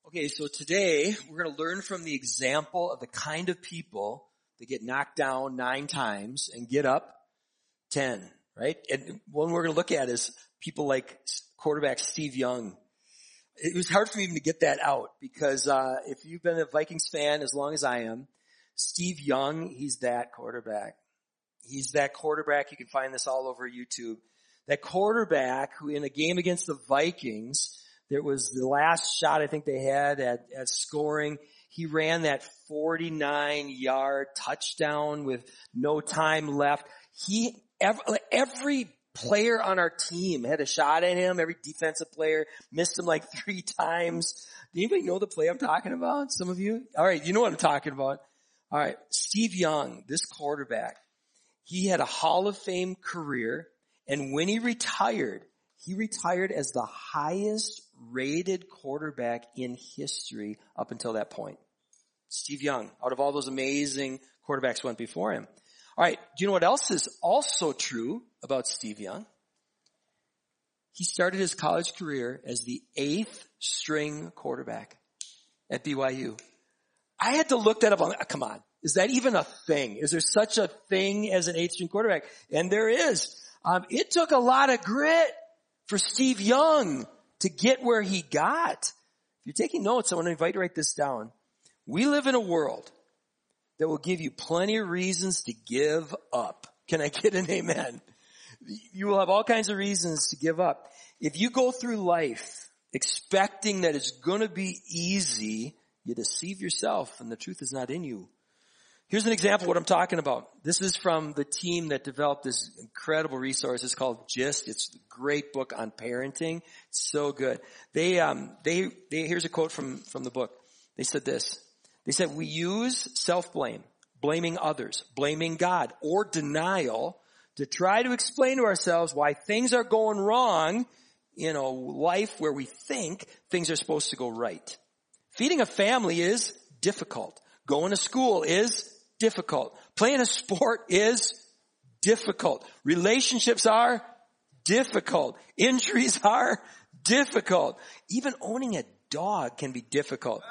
Okay, so today we're going to learn from the example of the kind of people that get knocked down 9 times and get up 10, right? And one we're going to look at is people like quarterback Steve Young. It was hard for me even to get that out because if you've been a Vikings fan as long as I am, Steve Young, he's that quarterback. He's that quarterback. You can find this all over YouTube. That quarterback who in a game against the Vikings, there was the last shot I think they had at scoring. He ran that 49-yard touchdown with no time left. Every player on our team had a shot at him. Every defensive player missed him like 3 times. Do anybody know the play I'm talking about? Some of you? All right, you know what I'm talking about. All right, Steve Young, this quarterback, he had a Hall of Fame career, and when he retired as the highest rated quarterback in history up until that point. Steve Young, out of all those amazing quarterbacks went before him. All right, do you know what else is also true about Steve Young? He started his college career as the 8th string quarterback at BYU. I had to look that up. Come on, is that even a thing? Is there such a thing as an 8th string quarterback? And there is. It took a lot of grit for Steve Young to get where he got. If you're taking notes, I want to invite you to write this down. We live in a world that will give you plenty of reasons to give up. Can I get an amen? You will have all kinds of reasons to give up. If you go through life expecting that it's going to be easy, you deceive yourself and the truth is not in you. Here's an example of what I'm talking about. This is from the team that developed this incredible resource. It's called GIST. It's a great book on parenting. It's so good. Here's a quote from the book. They said this. They said, we use self-blame, blaming others, blaming God, or denial to try to explain to ourselves why things are going wrong in a life where we think things are supposed to go right. Feeding a family is difficult. Going to school is difficult. Playing a sport is difficult. Relationships are difficult. Injuries are difficult. Even owning a dog can be difficult.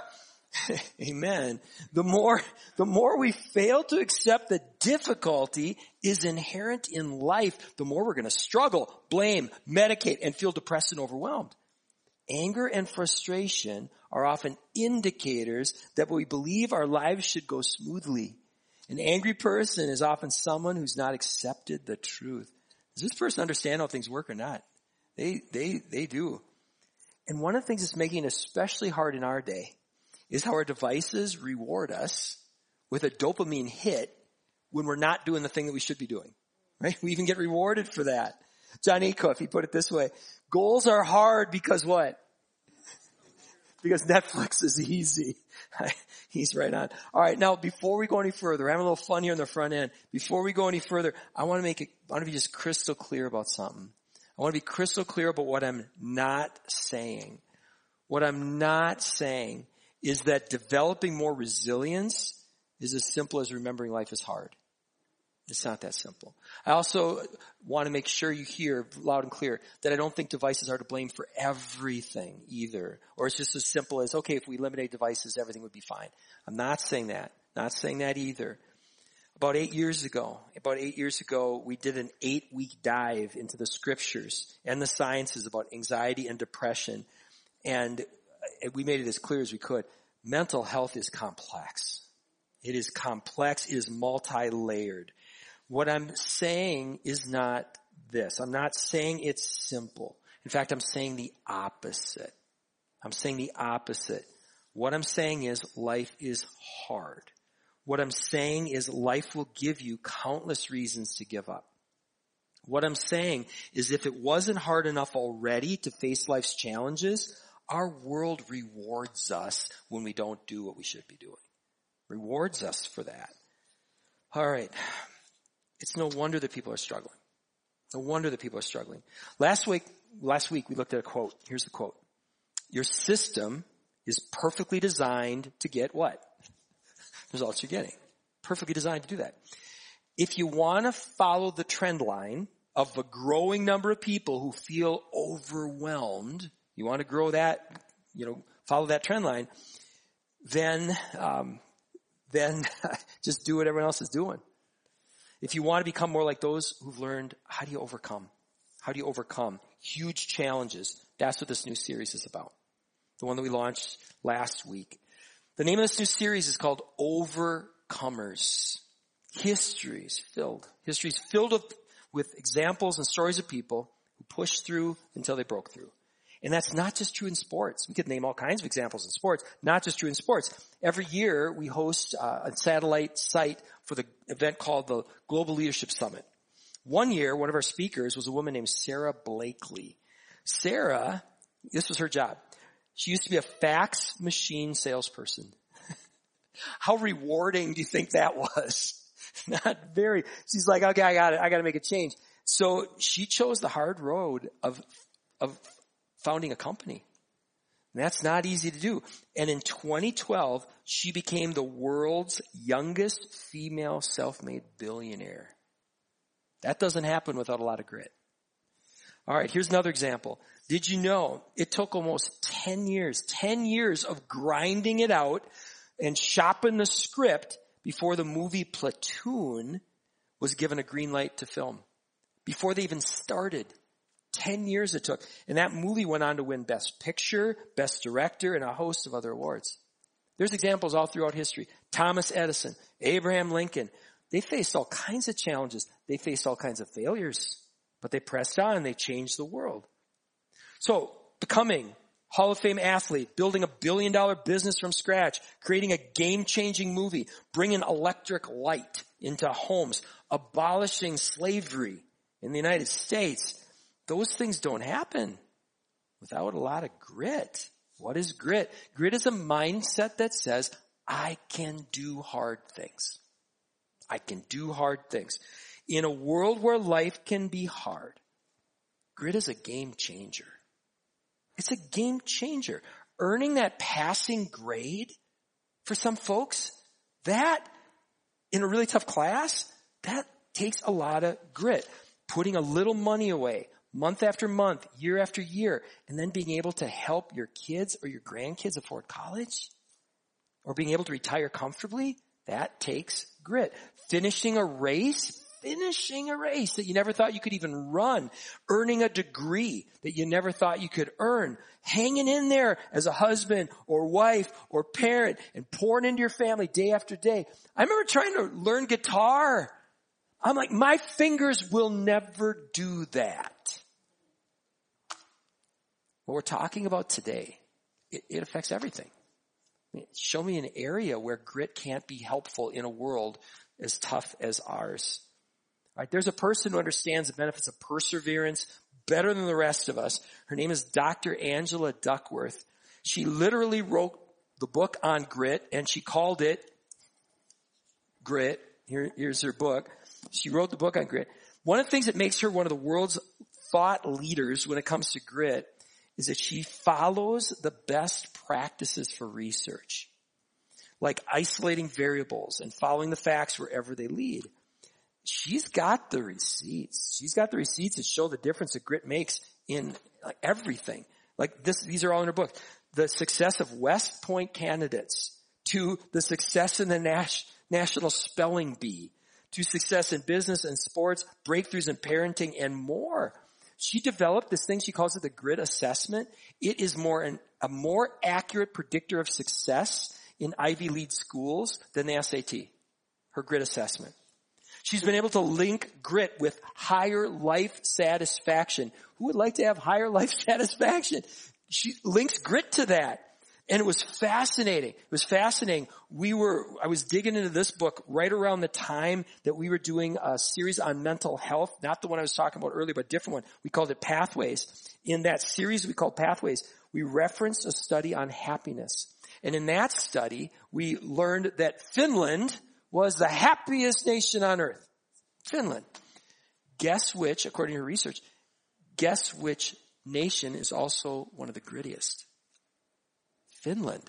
Amen. The more we fail to accept that difficulty is inherent in life, the more we're going to struggle, blame, medicate, and feel depressed and overwhelmed. Anger and frustration are often indicators that we believe our lives should go smoothly. An angry person is often someone who's not accepted the truth. Does this person understand how things work or not? They do. And one of the things that's making it especially hard in our day is how our devices reward us with a dopamine hit when we're not doing the thing that we should be doing. Right? We even get rewarded for that. John Acuff, he put it this way. Goals are hard because what? Because Netflix is easy. He's right on. All right, now before we go any further, we're having a little fun here on the front end. Before we go any further, I want to be just crystal clear about something. I want to be crystal clear about what I'm not saying. What I'm not saying is that developing more resilience is as simple as remembering life is hard. It's not that simple. I also want to make sure you hear loud and clear that I don't think devices are to blame for everything either. Or it's just as simple as, okay, if we eliminate devices, everything would be fine. I'm not saying that. Not saying that either. About 8 years ago, we did an 8-week dive into the scriptures and the sciences about anxiety and depression. And we made it as clear as we could. Mental health is complex. It is complex. It is multi-layered. What I'm saying is not this. I'm not saying it's simple. In fact, I'm saying the opposite. What I'm saying is life is hard. What I'm saying is life will give you countless reasons to give up. What I'm saying is if it wasn't hard enough already to face life's challenges, our world rewards us when we don't do what we should be doing. Rewards us for that. All right. It's no wonder that people are struggling. Last week we looked at a quote. Here's the quote. Your system is perfectly designed to get what? Results you're getting. Perfectly designed to do that. If you want to follow the trend line of a growing number of people who feel overwhelmed, you want to grow that, follow that trend line, then just do what everyone else is doing. If you want to become more like those who've learned, how do you overcome? How do you overcome huge challenges? That's what this new series is about. The one that we launched last week. The name of this new series is called Overcomers. History is filled with examples and stories of people who pushed through until they broke through. And that's not just true in sports. We could name all kinds of examples in sports, not just true in sports. Every year we host a satellite site for the event called the Global Leadership Summit. One year, one of our speakers was a woman named Sarah Blakely. Sarah, this was her job. She used to be a fax machine salesperson. How rewarding do you think that was? Not very. She's like, okay, I got it. I got to make a change. So she chose the hard road of founding a company. And that's not easy to do. And in 2012, she became the world's youngest female self-made billionaire. That doesn't happen without a lot of grit. All right, here's another example. Did you know it took almost 10 years of grinding it out and shopping the script before the movie Platoon was given a green light to film? Before they even started. 10 years it took. And that movie went on to win Best Picture, Best Director, and a host of other awards. There's examples all throughout history. Thomas Edison, Abraham Lincoln. They faced all kinds of challenges. They faced all kinds of failures. But they pressed on. They changed the world. So, becoming Hall of Fame athlete, building $1 billion business from scratch, creating a game-changing movie, bringing electric light into homes, abolishing slavery in the United States. Those things don't happen without a lot of grit. What is grit? Grit is a mindset that says, I can do hard things. I can do hard things. In a world where life can be hard, grit is a game changer. It's a game changer. Earning that passing grade for some folks, that in a really tough class, that takes a lot of grit. Putting a little money away, month after month, year after year, and then being able to help your kids or your grandkids afford college, or being able to retire comfortably, that takes grit. Finishing a race that you never thought you could even run, earning a degree that you never thought you could earn, hanging in there as a husband or wife or parent and pouring into your family day after day. I remember trying to learn guitar. I'm like, my fingers will never do that. What we're talking about today, it affects everything. Show me an area where grit can't be helpful in a world as tough as ours. All right, there's a person who understands the benefits of perseverance better than the rest of us. Her name is Dr. Angela Duckworth. She literally wrote the book on grit, and she called it Grit. Here's her book. She wrote the book on grit. One of the things that makes her one of the world's thought leaders when it comes to grit is that she follows the best practices for research, like isolating variables and following the facts wherever they lead. She's got the receipts. She's got the receipts that show the difference that grit makes in everything. Like this, these are all in her book. The success of West Point candidates to the success in the National Spelling Bee, to success in business and sports, breakthroughs in parenting, and more. She developed this thing, she calls it the grit assessment. It is a more accurate predictor of success in Ivy League schools than the SAT, her grit assessment. She's been able to link grit with higher life satisfaction. Who would like to have higher life satisfaction? She links grit to that. And it was fascinating. I was digging into this book right around the time that we were doing a series on mental health, not the one I was talking about earlier, but a different one. We called it Pathways. In that series we called Pathways, we referenced a study on happiness. And in that study, we learned that Finland was the happiest nation on earth. Finland. Guess which, according to research, nation is also one of the grittiest? Finland.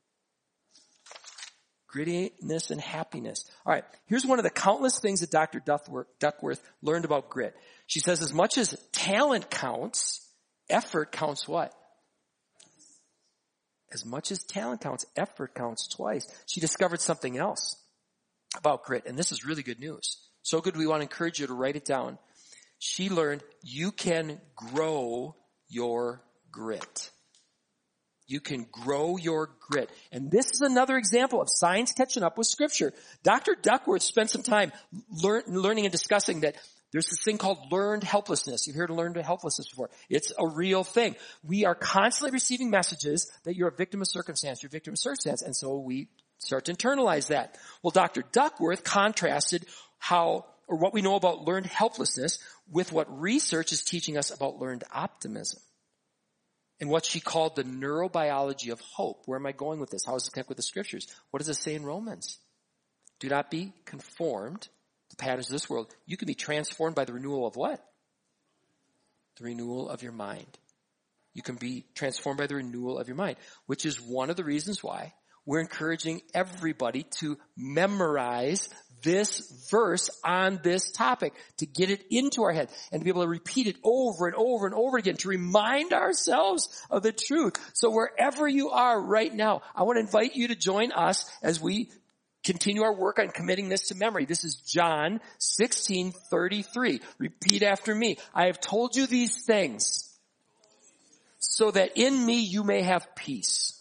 Grittiness and happiness. All right, here's one of the countless things that Dr. Duckworth learned about grit. She says as much as talent counts, effort counts what? as much as talent counts, effort counts twice. She discovered something else about grit, and this is really good news. So good we want to encourage you to write it down. She learned you can grow your grit. You can grow your grit. And this is another example of science catching up with Scripture. Dr. Duckworth spent some time learning and discussing that there's this thing called learned helplessness. You've heard of learned helplessness before. It's a real thing. We are constantly receiving messages that you're a victim of circumstance, you're a victim of circumstance, and so we start to internalize that. Well, Dr. Duckworth contrasted what we know about learned helplessness with what research is teaching us about learned optimism. And what she called the neurobiology of hope. Where am I going with this? How does it connect with the Scriptures? What does it say in Romans? Do not be conformed to the patterns of this world. You can be transformed by the renewal of what? The renewal of your mind. You can be transformed by the renewal of your mind, which is one of the reasons why we're encouraging everybody to memorize this verse on this topic, to get it into our head and to be able to repeat it over and over and over again, to remind ourselves of the truth. So wherever you are right now, I want to invite you to join us as we continue our work on committing this to memory. This is John 16:33. Repeat after me. I have told you these things so that in me you may have peace.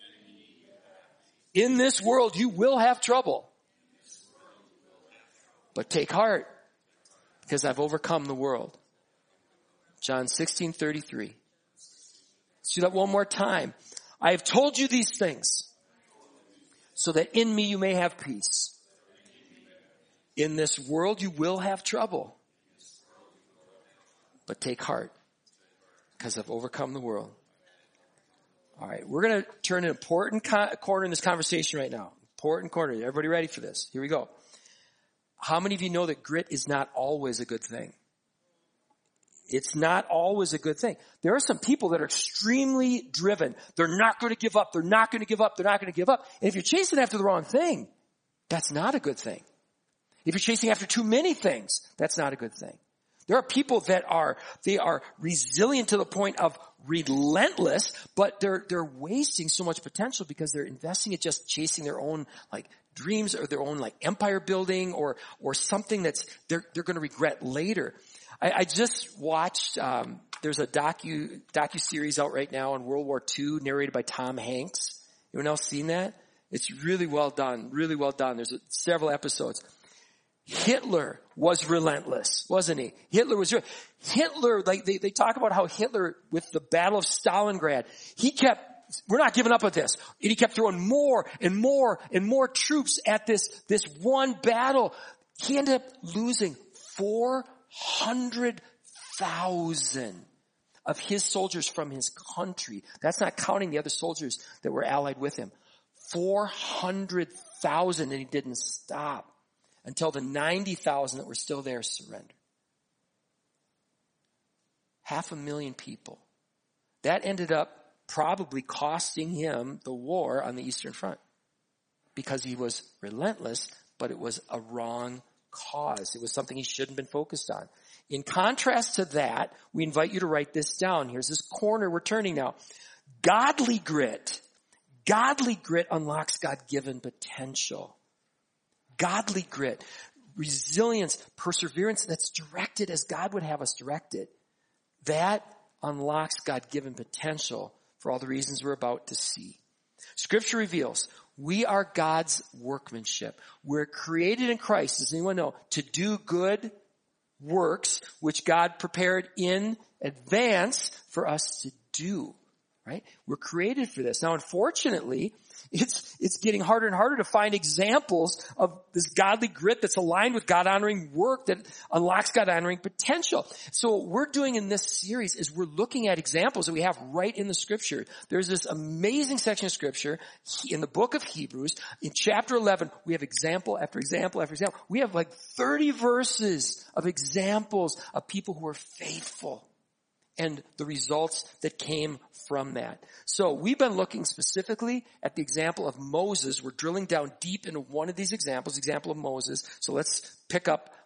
In this world you will have trouble. But take heart, because I've overcome the world. John 16:33. Let's do that one more time. I have told you these things, so that in me you may have peace. In this world you will have trouble. But take heart, because I've overcome the world. All right, we're going to turn an important corner in this conversation right now. Important corner. Everybody ready for this? Here we go. How many of you know that grit is not always a good thing? It's not always a good thing. There are some people that are extremely driven. They're not going to give up. They're not going to give up. They're not going to give up. And if you're chasing after the wrong thing, that's not a good thing. If you're chasing after too many things, that's not a good thing. There are people that are resilient to the point of relentless, but they're wasting so much potential because they're investing it just chasing their own dreams or their own empire building or something that's they're going to regret later. I just watched there's a docu-series out right now on World War II narrated by Tom Hanks. Anyone else seen that? It's really well done, really well done. There's several episodes. Hitler was relentless, wasn't he? Hitler, they talk about how Hitler, with the Battle of Stalingrad, we're not giving up on this. And he kept throwing more and more and more troops at this one battle. He ended up losing 400,000 of his soldiers from his country. That's not counting the other soldiers that were allied with him. 400,000, and he didn't stop until the 90,000 that were still there surrendered. 500,000 people. That ended up probably costing him the war on the Eastern Front because he was relentless, but it was a wrong cause. It was something he shouldn't have been focused on. In contrast to that, we invite you to write this down. Here's this corner we're turning now. Godly grit unlocks God-given potential. Godly grit, resilience, perseverance that's directed as God would have us directed. That unlocks God-given potential for all the reasons we're about to see. Scripture reveals we are God's workmanship. We're created in Christ, does anyone know, to do good works which God prepared in advance for us to do. Right? We're created for this. Now, unfortunately, it's getting harder and harder to find examples of this godly grit that's aligned with God-honoring work that unlocks God-honoring potential. So what we're doing in this series is we're looking at examples that we have right in the Scripture. There's this amazing section of Scripture in the book of Hebrews. In chapter 11, we have example after example after example. We have 30 verses of examples of people who are faithful and the results that came from that. So we've been looking specifically at the example of Moses. We're drilling down deep into one of these examples, example of Moses. So let's pick up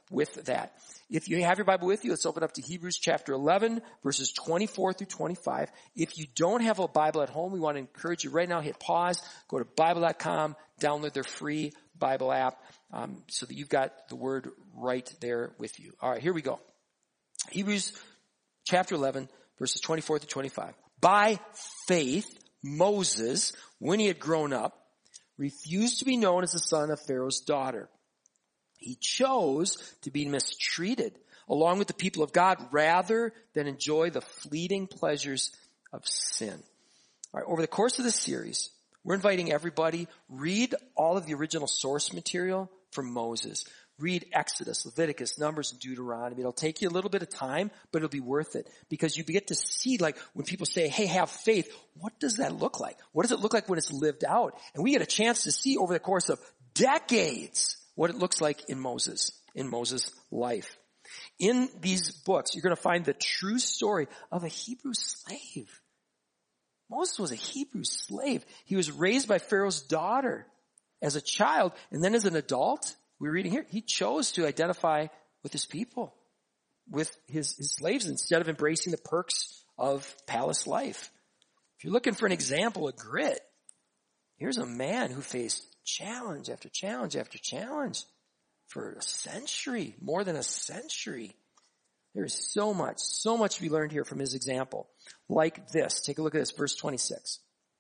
with that. If you have your Bible with you, let's open up to Hebrews chapter 11, verses 24 through 25. If you don't have a Bible at home, we want to encourage you right now, hit pause, go to Bible.com, download their free Bible app, so that you've got the word right there with you. All right, here we go. Hebrews chapter 11, verses 24 through 25. By faith, Moses, when he had grown up, refused to be known as the son of Pharaoh's daughter. He chose to be mistreated along with the people of God rather than enjoy the fleeting pleasures of sin. All right, over the course of this series, we're inviting everybody, read all of the original source material from Moses. Read Exodus, Leviticus, Numbers, and Deuteronomy. It'll take you a little bit of time, but it'll be worth it because you get to see, like, when people say, hey, have faith, what does that look like? What does it look like when it's lived out? And we get a chance to see over the course of decades what it looks like in Moses' life. In these books, you're going to find the true story of a Hebrew slave. Moses was a Hebrew slave. He was raised by Pharaoh's daughter as a child, and then as an adult, we're reading here, he chose to identify with his people, with his slaves, instead of embracing the perks of palace life. If you're looking for an example of grit, here's a man who faced challenge after challenge after challenge for a century, more than a century. There is so much to be learned here from his example. Like this, take a look at this, verse 26.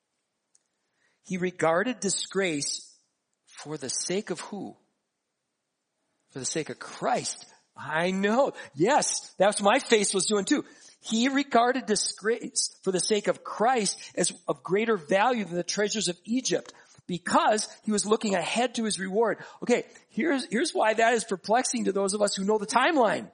He regarded disgrace for the sake of who? For the sake of Christ. I know. Yes, that's what my face was doing too. He regarded disgrace for the sake of Christ as of greater value than the treasures of Egypt, because he was looking ahead to his reward. Okay, here's why that is perplexing to those of us who know the timeline.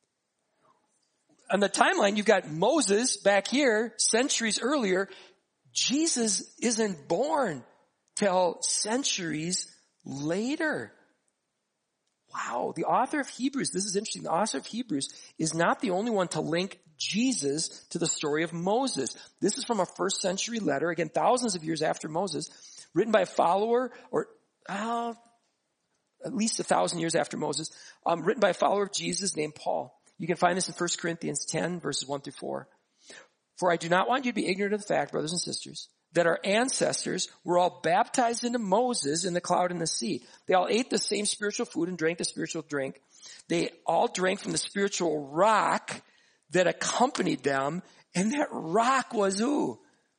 On the timeline, you've got Moses back here, centuries earlier. Jesus isn't born till centuries later. Wow, the author of Hebrews, this is interesting, the author of Hebrews is not the only one to link Jesus to the story of Moses. This is from a first century letter, again, thousands of years after Moses, written by a follower, or at least 1,000 years after Moses, written by a follower of Jesus named Paul. You can find this in 1 Corinthians 10, verses 1 through 4. For I do not want you to be ignorant of the fact, brothers and sisters, that our ancestors were all baptized into Moses in the cloud and the sea. They all ate the same spiritual food and drank the spiritual drink. They all drank from the spiritual rock that accompanied them, and that rock was who?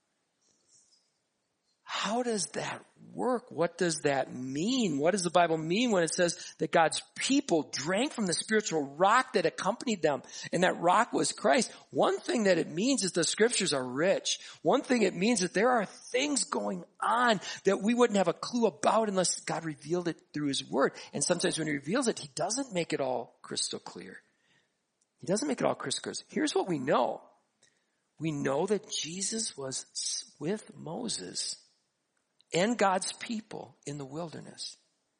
How does that work? What does that mean? What does the Bible mean when it says that God's people drank from the spiritual rock that accompanied them, and that rock was Christ? One thing that it means is the scriptures are rich. One thing it means is that there are things going on that we wouldn't have a clue about unless God revealed it through his word. And sometimes when he reveals it, he doesn't make it all crystal clear. He doesn't make it all crystal clear. Here's what we know. We know that Jesus was with Moses and God's people in the wilderness.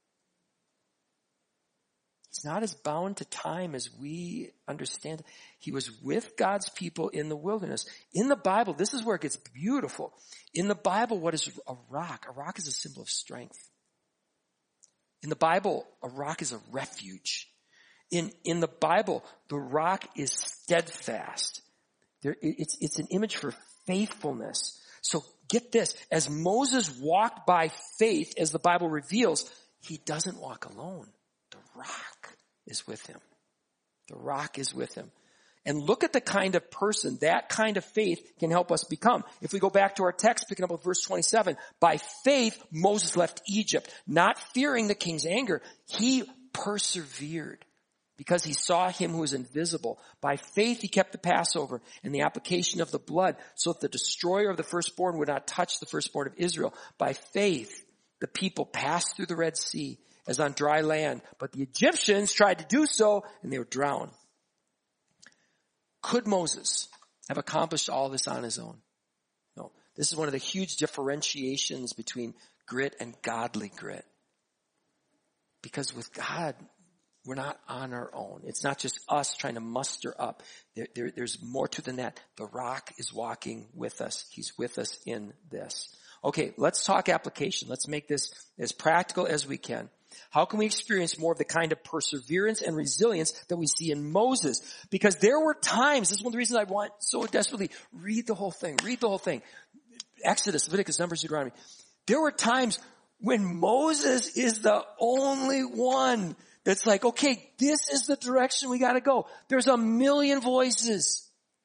He's not as bound to time as we understand. He was with God's people in the wilderness. In the Bible, this is where it gets beautiful. In the Bible, what is a rock? A rock is a symbol of strength. In the Bible, a rock is a refuge. In the Bible, the rock is steadfast. It's an image for faithfulness. So get this, as Moses walked by faith, as the Bible reveals, he doesn't walk alone. The rock is with him. The rock is with him. And look at the kind of person that kind of faith can help us become. If we go back to our text, picking up with verse 27, by faith Moses left Egypt, not fearing the king's anger. He persevered because he saw him who was invisible. By faith he kept the Passover and the application of the blood, so that the destroyer of the firstborn would not touch the firstborn of Israel. By faith the people passed through the Red Sea as on dry land, but the Egyptians tried to do so and they were drowned. Could Moses have accomplished all this on his own? No. This is one of the huge differentiations between grit and godly grit. Because with God, we're not on our own. It's not just us trying to muster up. There's more to than that. The rock is walking with us. He's with us in this. Okay, let's talk application. Let's make this as practical as we can. How can we experience more of the kind of perseverance and resilience that we see in Moses? Because there were times, this is one of the reasons I want so desperately, read the whole thing. Exodus, Leviticus, Numbers, Deuteronomy. There were times when Moses is the only one that's like, okay, this is the direction we gotta go. There's a million voices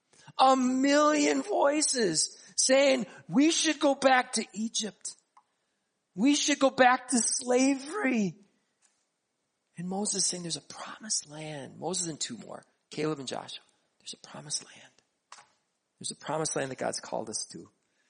saying we should go back to Egypt. We should go back to slavery. And Moses is saying there's a promised land. Moses and two more, Caleb and Joshua. There's a promised land. There's a promised land that God's called us to.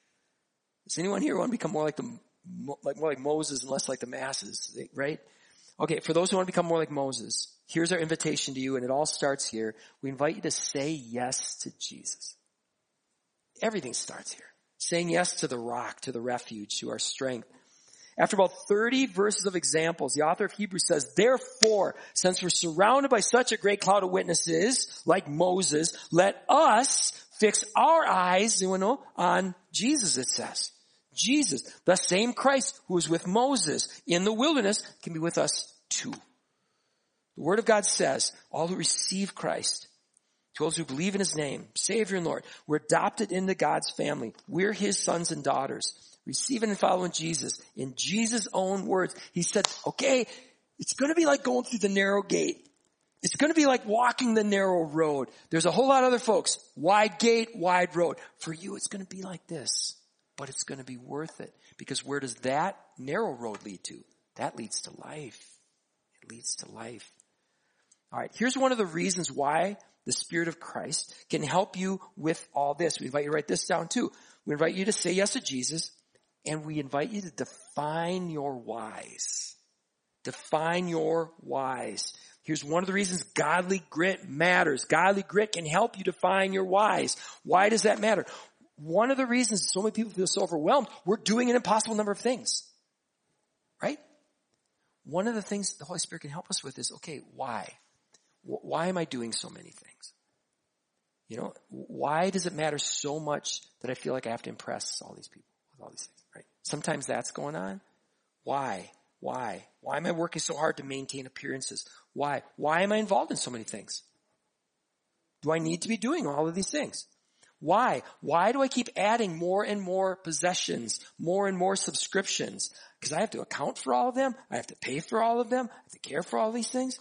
Does anyone here want to become more like Moses and less like the masses, right? Okay, for those who want to become more like Moses, here's our invitation to you, and it all starts here. We invite you to say yes to Jesus. Everything starts here. Saying yes to the rock, to the refuge, to our strength. After about 30 verses of examples, the author of Hebrews says, therefore, since we're surrounded by such a great cloud of witnesses, like Moses, let us fix our eyes, on Jesus, it says. Jesus, the same Christ who was with Moses in the wilderness, can be with us too. The Word of God says, all who receive Christ, to those who believe in His name, Savior and Lord, we're adopted into God's family. We're His sons and daughters. Receiving and following Jesus. In Jesus' own words, He said, okay, it's going to be like going through the narrow gate. It's going to be like walking the narrow road. There's a whole lot of other folks. Wide gate, wide road. For you, it's going to be like this. But it's going to be worth it. Because where does that narrow road lead to? That leads to life. It leads to life. All right, here's one of the reasons why the Spirit of Christ can help you with all this. We invite you to write this down too. We invite you to say yes to Jesus, and we invite you to define your whys. Define your whys. Here's one of the reasons godly grit matters. Godly grit can help you define your whys. Why does that matter? One of the reasons so many people feel so overwhelmed, we're doing an impossible number of things. Right? One of the things the Holy Spirit can help us with is, okay, why? Why am I doing so many things? Why does it matter so much that I feel like I have to impress all these people with all these things, right? Sometimes that's going on. Why? Why am I working so hard to maintain appearances? Why am I involved in so many things? Do I need to be doing all of these things? Why do I keep adding more and more possessions, more and more subscriptions? Because I have to account for all of them. I have to pay for all of them. I have to care for all these things.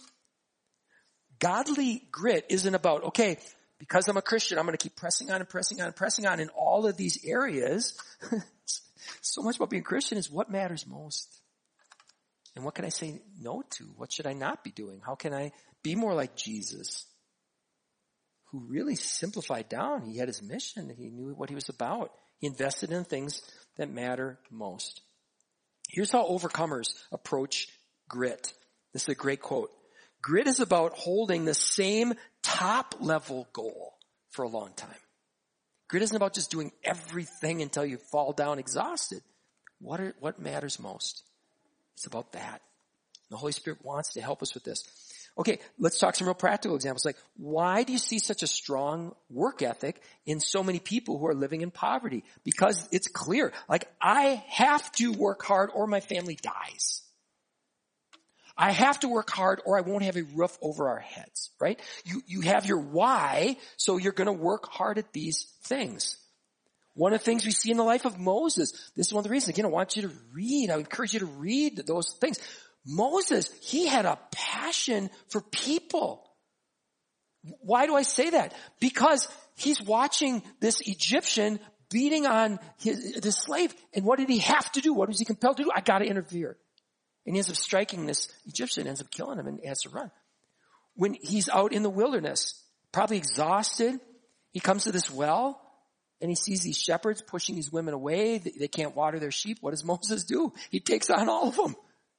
Godly grit isn't about, okay, because I'm a Christian, I'm going to keep pressing on and pressing on and pressing on in all of these areas. So much about being Christian is what matters most. And what can I say no to? What should I not be doing? How can I be more like Jesus, who really simplified down? He had his mission. He knew what he was about. He invested in things that matter most. Here's how overcomers approach grit. This is a great quote. Grit is about holding the same top-level goal for a long time. Grit isn't about just doing everything until you fall down exhausted. What matters most? It's about that. The Holy Spirit wants to help us with this. Okay, let's talk some real practical examples. Like, why do you see such a strong work ethic in so many people who are living in poverty? Because it's clear. Like, I have to work hard or my family dies. I have to work hard or I won't have a roof over our heads, right? You have your why, so you're going to work hard at these things. One of the things we see in the life of Moses, this is one of the reasons, again, I want you to read. I encourage you to read those things. Moses, he had a passion for people. Why do I say that? Because he's watching this Egyptian beating on this slave. And what did he have to do? What was he compelled to do? I got to interfere. And he ends up striking this Egyptian, ends up killing him, and has to run. When he's out in the wilderness, probably exhausted, he comes to this well, and he sees these shepherds pushing these women away. They can't water their sheep. What does Moses do? He takes on all of them.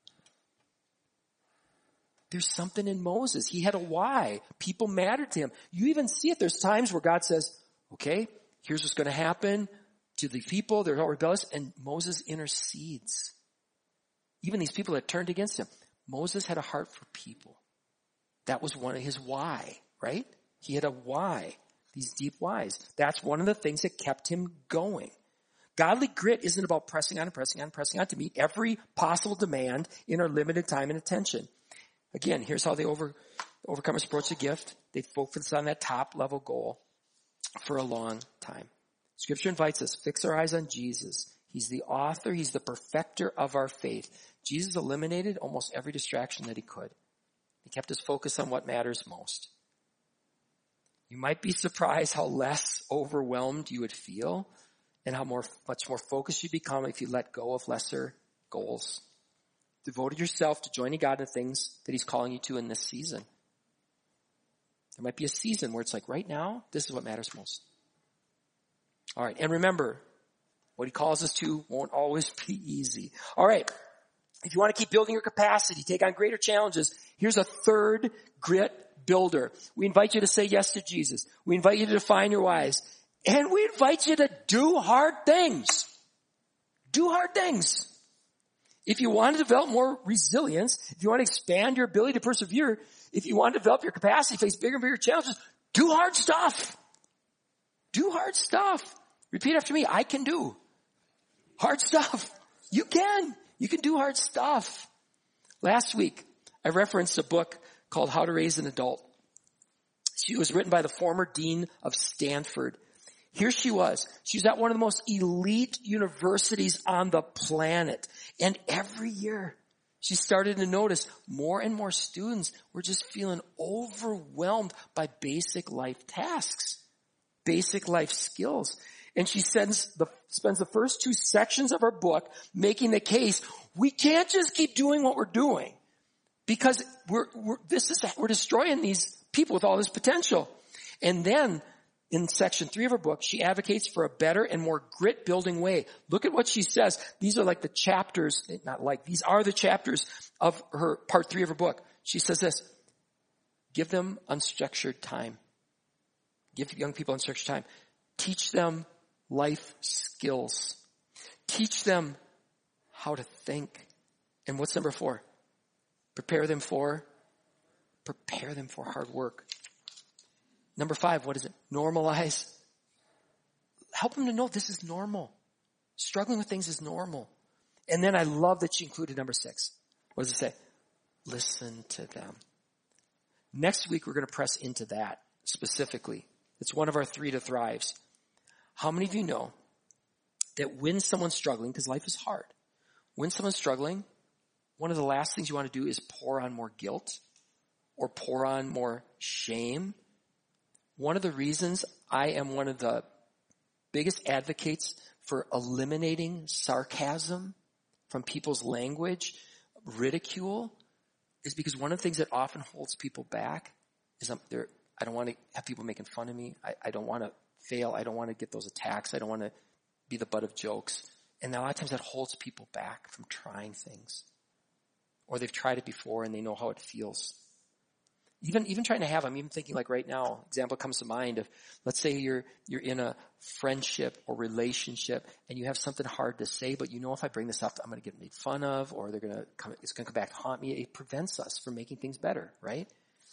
There's something in Moses. He had a why. People mattered to him. You even see it. There's times where God says, okay, here's what's going to happen to the people. They're all rebellious. And Moses intercedes. Even these people that turned against him. Moses had a heart for people. That was one of his why, right? He had a why. These deep whys. That's one of the things that kept him going. Godly grit isn't about pressing on and pressing on and pressing on to meet every possible demand in our limited time and attention. Again, here's how the overcomers approach the gift. They focus on that top level goal for a long time. Scripture invites us, fix our eyes on Jesus. He's the author, he's the perfecter of our faith. Jesus eliminated almost every distraction that he could. He kept his focus on what matters most. You might be surprised how less overwhelmed you would feel and how much more focused you become if you let go of lesser goals. Devoted yourself to joining God in the things that he's calling you to in this season. There might be a season where it's like, right now, this is what matters most. All right, and remember, what he calls us to won't always be easy. All right, if you want to keep building your capacity, take on greater challenges, here's a third grit builder. We invite you to say yes to Jesus. We invite you to define your whys. And we invite you to do hard things. Do hard things. If you want to develop more resilience, if you want to expand your ability to persevere, if you want to develop your capacity to face bigger and bigger challenges, do hard stuff. Do hard stuff. Repeat after me. I can do hard stuff. You can. You can do hard stuff. Last week, I referenced a book called How to Raise an Adult. She was written by the former dean of Stanford. Here she was. She was at one of the most elite universities on the planet. And every year, she started to notice more and more students were just feeling overwhelmed by basic life tasks, basic life skills. And she spends the first 2 sections of her book making the case, we can't just keep doing what we're doing because we're destroying these people with all this potential. And then in section 3 of her book, she advocates for a better and more grit-building way. Look at what she says. These are like the chapters, these are the chapters of her part 3 of her book. She says this, give them unstructured time. Give young people unstructured time. Teach them life skills. Teach them how to think. And what's number 4? Prepare them for hard work. Number 5, what is it? Normalize. Help them to know this is normal. Struggling with things is normal. And then I love that she included number 6. What does it say? Listen to them. Next week, we're going to press into that specifically. It's one of our 3 to thrives. How many of you know that when someone's struggling, because life is hard, when someone's struggling, one of the last things you want to do is pour on more guilt or pour on more shame. One of the reasons I am one of the biggest advocates for eliminating sarcasm from people's language, ridicule, is because one of the things that often holds people back is I don't want to have people making fun of me. I don't want to fail. I don't want to get those attacks. I don't want to be the butt of jokes. And a lot of times that holds people back from trying things. Or they've tried it before and they know how it feels. Even trying to have, I'm even thinking like right now, example comes to mind of, let's say you're in a friendship or relationship and you have something hard to say, but you know if I bring this up, I'm going to get made fun of or it's going to come back to haunt me. It prevents us from making things better, right?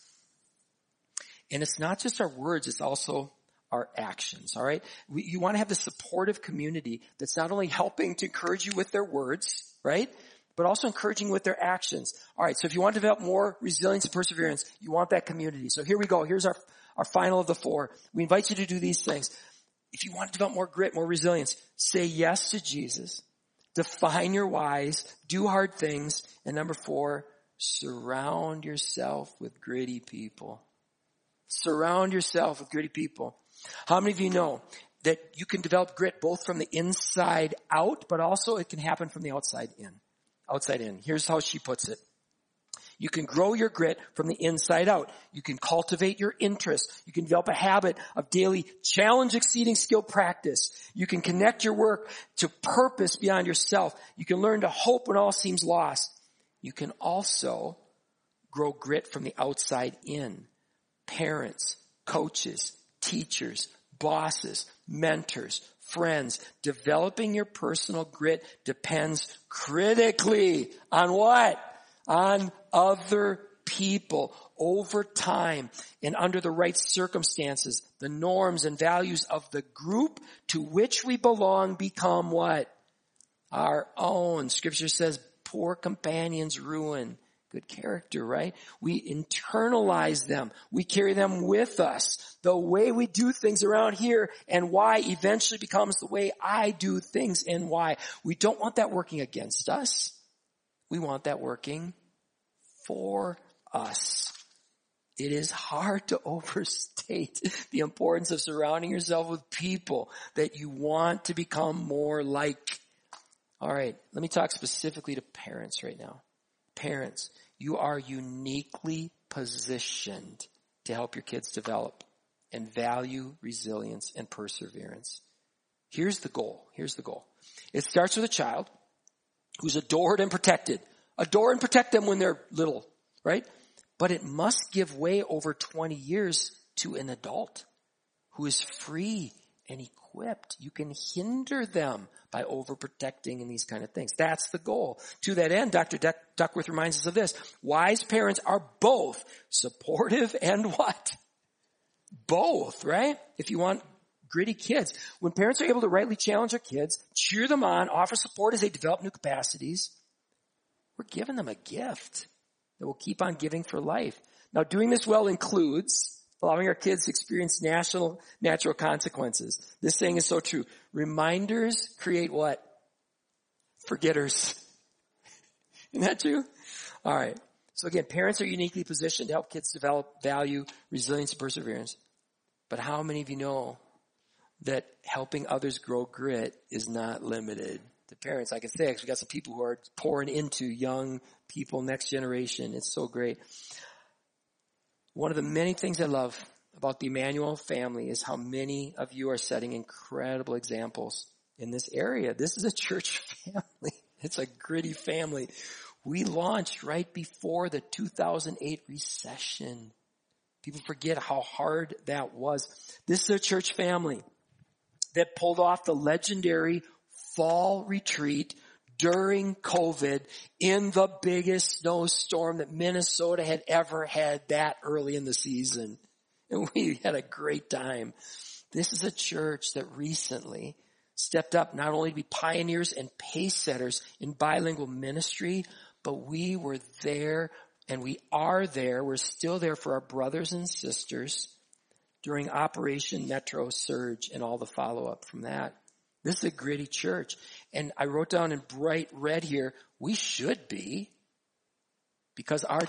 And it's not just our words, it's also our actions, all right? You want to have this supportive community that's not only helping to encourage you with their words, right? But also encouraging with their actions. All right, so if you want to develop more resilience and perseverance, you want that community. So here we go. Here's our final of the 4. We invite you to do these things. If you want to develop more grit, more resilience, say yes to Jesus. Define your whys. Do hard things. And number 4, surround yourself with gritty people. Surround yourself with gritty people. How many of you know that you can develop grit both from the inside out, but also it can happen from the outside in? Outside in. Here's how she puts it. You can grow your grit from the inside out. You can cultivate your interest. You can develop a habit of daily challenge exceeding skill practice. You can connect your work to purpose beyond yourself. You can learn to hope when all seems lost. You can also grow grit from the outside in. Parents, coaches, teachers, bosses, mentors, friends, developing your personal grit depends critically on what? On other people over time and under the right circumstances. The norms and values of the group to which we belong become what? Our own. Scripture says poor companions ruin good character, right? We internalize them. We carry them with us. The way we do things around here and why eventually becomes the way I do things and why. We don't want that working against us. We want that working for us. It is hard to overstate the importance of surrounding yourself with people that you want to become more like. All right, let me talk specifically to parents right now. Parents, you are uniquely positioned to help your kids develop and value resilience and perseverance. Here's the goal. It starts with a child who's adored and protected. Adore and protect them when they're little, right? But it must give way over 20 years to an adult who is free and equipped. You can hinder them by overprotecting and these kind of things. That's the goal. To that end, Dr. Duckworth reminds us of this. Wise parents are both supportive and what? Both, right? If you want gritty kids. When parents are able to rightly challenge their kids, cheer them on, offer support as they develop new capacities, we're giving them a gift that will keep on giving for life. Now, doing this well includes allowing our kids to experience natural consequences. This saying is so true. Reminders create what? Forgetters. Isn't that true? All right. So again, parents are uniquely positioned to help kids develop value, resilience, and perseverance. But how many of you know that helping others grow grit is not limited to parents? I can say, actually, we got some people who are pouring into young people, next generation. It's so great. One of the many things I love about the Emmanuel family is how many of you are setting incredible examples in this area. This is a church family. It's a gritty family. We launched right before the 2008 recession. People forget how hard that was. This is a church family that pulled off the legendary fall retreat during COVID in the biggest snowstorm that Minnesota had ever had that early in the season. And we had a great time. This is a church that recently stepped up not only to be pioneers and pace setters in bilingual ministry, but we were there and we are there. We're still there for our brothers and sisters during Operation Metro Surge and all the follow-up from that. This is a gritty church. And I wrote down in bright red here, we should be, because our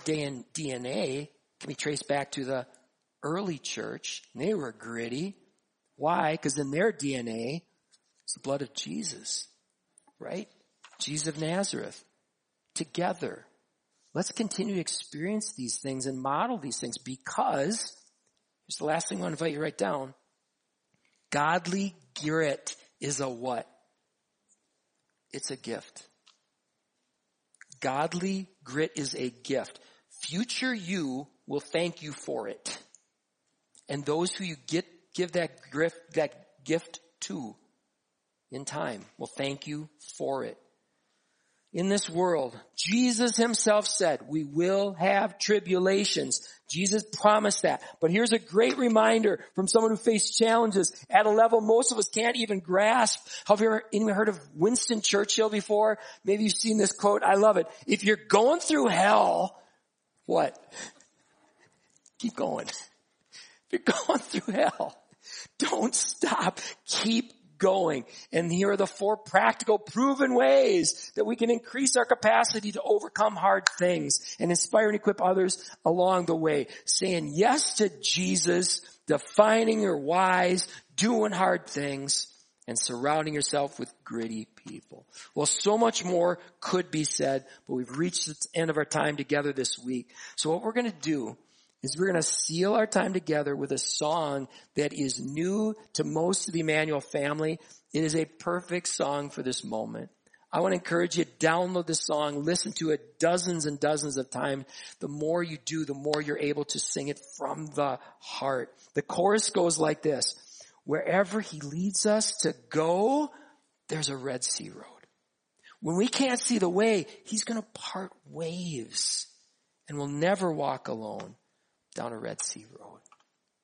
DNA can be traced back to the early church. And they were gritty. Why? Because in their DNA, it's the blood of Jesus, right? Jesus of Nazareth. Together. Let's continue to experience these things and model these things because, here's the last thing I want to invite you to write down. Godly grit is a what? It's a gift. Godly grit is a gift. Future you will thank you for it. And those who you give that gift to in time will thank you for it. In this world, Jesus himself said, we will have tribulations. Jesus promised that. But here's a great reminder from someone who faced challenges at a level most of us can't even grasp. Have you ever heard of Winston Churchill before? Maybe you've seen this quote. I love it. If you're going through hell, what? Keep going. If you're going through hell, don't stop. Keep going. And here are the 4 practical proven ways that we can increase our capacity to overcome hard things and inspire and equip others along the way. Saying yes to Jesus, defining your whys, doing hard things, and surrounding yourself with gritty people. Well, so much more could be said, but we've reached the end of our time together this week. So what we're going to do is we're going to seal our time together with a song that is new to most of the Emmanuel family. It is a perfect song for this moment. I want to encourage you to download this song, listen to it dozens and dozens of times. The more you do, the more you're able to sing it from the heart. The chorus goes like this. Wherever he leads us to go, there's a Red Sea road. When we can't see the way, he's going to part waves and we'll never walk alone down a Red Sea road.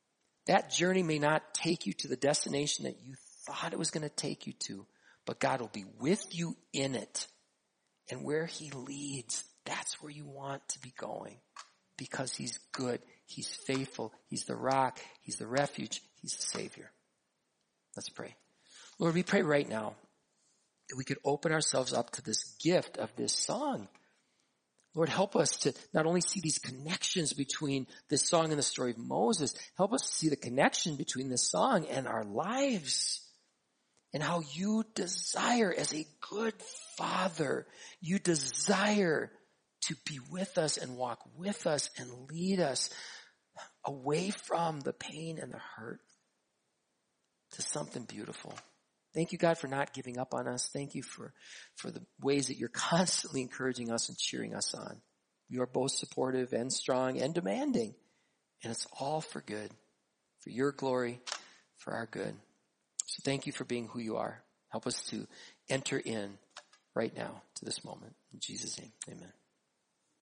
That journey may not take you to the destination that you thought it was going to take you to, but God will be with you in it. And where he leads, that's where you want to be going, because he's good, he's faithful, he's the rock, he's the refuge, he's the Savior. Let's pray. Lord, we pray right now that we could open ourselves up to this gift of this song. Lord, help us to not only see these connections between this song and the story of Moses, help us to see the connection between this song and our lives, and how you desire, as a good Father, you desire to be with us and walk with us and lead us away from the pain and the hurt to something beautiful. Thank you, God, for not giving up on us. Thank you for the ways that you're constantly encouraging us and cheering us on. You are both supportive and strong and demanding. And it's all for good, for your glory, for our good. So thank you for being who you are. Help us to enter in right now to this moment. In Jesus' name, amen.